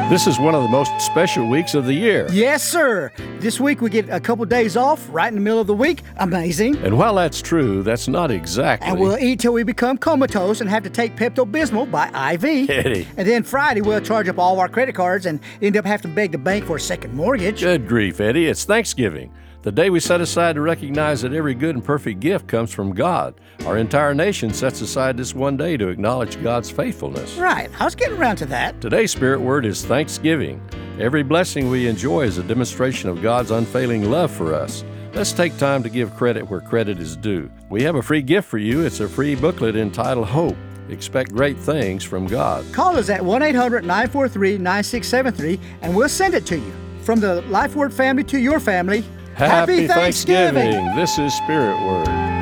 This is one of the most special weeks of the year. Yes, sir. This week we get a couple days off right in the middle of the week. Amazing. And while that's true, that's not exactly. And we'll eat till we become comatose and have to take Pepto-Bismol by IV. Eddie. And then Friday we'll charge up all of our credit cards and end up having to beg the bank for a second mortgage. Good grief, Eddie. It's Thanksgiving. The day we set aside to recognize that every good and perfect gift comes from God. Our entire nation sets aside this one day to acknowledge God's faithfulness. Right. I was getting around to that. Today's spirit word is Thanksgiving. Every blessing we enjoy is a demonstration of God's unfailing love for us. Let's take time to give credit where credit is due. We have a free gift for you. It's a free booklet entitled Hope. Expect great things from God. Call us at 1-800-943-9673 and we'll send it to you. From the Life Word family to your family, Happy Thanksgiving! This is Spirit Word.